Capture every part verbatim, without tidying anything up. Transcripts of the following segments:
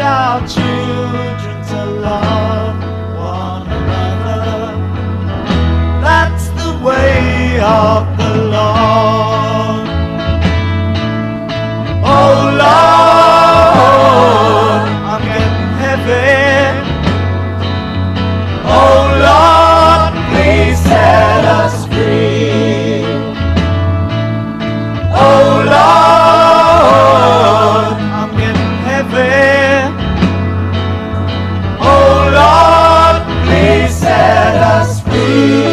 our children to love one another. That's the way of the Lord. Oh Lord, I'm getting heavy. Oh Lord, please set us free. Oh Lord, I'm getting heavy. Oh Lord, please set us free.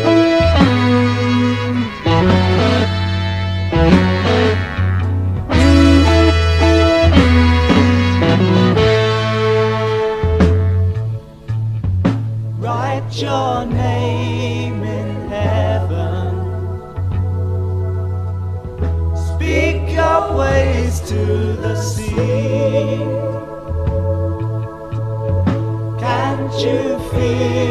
Write your name in heaven. Speak your ways to the sea. Can't you feel